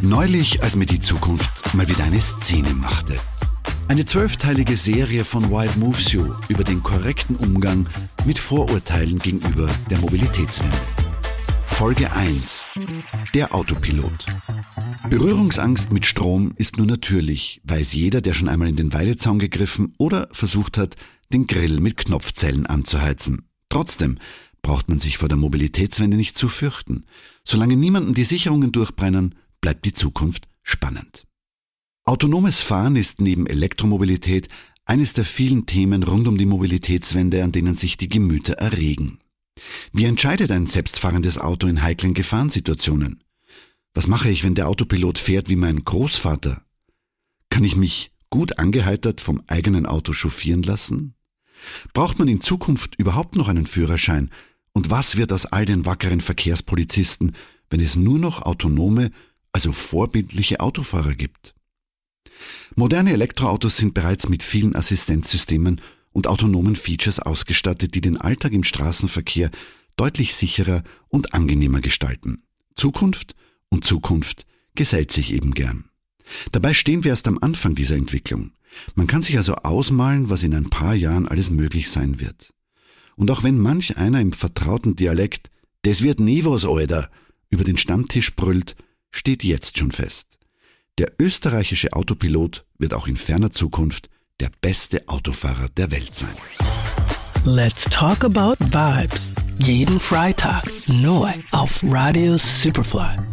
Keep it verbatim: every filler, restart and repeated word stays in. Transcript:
Neulich, als mir die Zukunft mal wieder eine Szene machte. Eine zwölfteilige Serie von Wild Moves You über den korrekten Umgang mit Vorurteilen gegenüber der Mobilitätswende. Folge eins. Der Autopilot. Berührungsangst mit Strom ist nur natürlich, weiß jeder, der schon einmal in den Weidezaun gegriffen oder versucht hat, den Grill mit Knopfzellen anzuheizen. Trotzdem braucht man sich vor der Mobilitätswende nicht zu fürchten. Solange niemandem die Sicherungen durchbrennen, bleibt die Zukunft spannend. Autonomes Fahren ist neben Elektromobilität eines der vielen Themen rund um die Mobilitätswende, an denen sich die Gemüter erregen. Wie entscheidet ein selbstfahrendes Auto in heiklen Gefahrensituationen? Was mache ich, wenn der Autopilot fährt wie mein Großvater? Kann ich mich gut angeheitert vom eigenen Auto chauffieren lassen? Braucht man in Zukunft überhaupt noch einen Führerschein? Und was wird aus all den wackeren Verkehrspolizisten, wenn es nur noch autonome, also vorbildliche Autofahrer gibt? Moderne Elektroautos sind bereits mit vielen Assistenzsystemen und autonomen Features ausgestattet, die den Alltag im Straßenverkehr deutlich sicherer und angenehmer gestalten. Zukunft und Zukunft gesellt sich eben gern. Dabei stehen wir erst am Anfang dieser Entwicklung. Man kann sich also ausmalen, was in ein paar Jahren alles möglich sein wird. Und auch wenn manch einer im vertrauten Dialekt „Das wird nie was, Alter!" über den Stammtisch brüllt, steht jetzt schon fest: Der österreichische Autopilot wird auch in ferner Zukunft der beste Autofahrer der Welt sein. Let's talk about vibes. Jeden Freitag neu auf Radio Superfly.